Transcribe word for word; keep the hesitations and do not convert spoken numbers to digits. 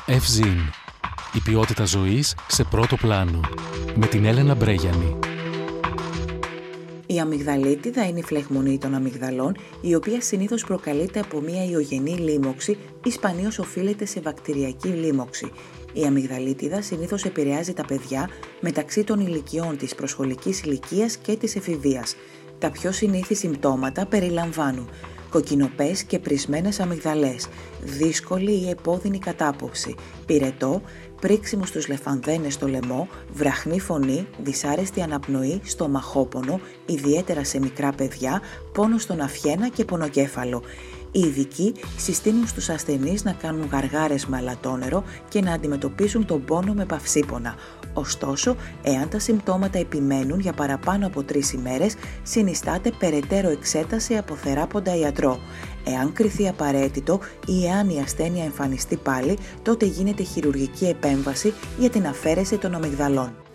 Ευζήν. Η ποιότητα ζωής σε πρώτο πλάνο. Με την Έλενα Μπρέγιανη. Η αμυγδαλίτιδα είναι η φλεγμονή των αμυγδαλών, η οποία συνήθως προκαλείται από μια ιογενή λίμωξη ή σπανίως οφείλεται σε βακτηριακή λίμωξη. Η αμυγδαλίτιδα συνήθως επηρεάζει τα παιδιά μεταξύ των ηλικιών της προσχολικής ηλικίας και της εφηβείας. Τα πιο συνήθη συμπτώματα περιλαμβάνουν κοκκινοπές και πρισμένες αμυγδαλές, δύσκολη ή επώδυνη κατάποψη, πυρετό, πρίξιμο στους λεφανδένες στο λαιμό, βραχνή φωνή, δυσάρεστη αναπνοή, στομαχόπονο, ιδιαίτερα σε μικρά παιδιά, πόνο στον αυχένα και πονοκέφαλο. Οι ειδικοί συστήνουν στους ασθενείς να κάνουν γαργάρες με αλατόνερο και να αντιμετωπίσουν τον πόνο με παυσίπονα. Ωστόσο, εάν τα συμπτώματα επιμένουν για παραπάνω από τρεις ημέρες, συνιστάται περαιτέρω εξέταση από θεράποντα ιατρό. Εάν κριθεί απαραίτητο ή εάν η ασθένεια εμφανιστεί πάλι, τότε γίνεται χειρουργική επέμβαση για την αφαίρεση των αμυγδαλών.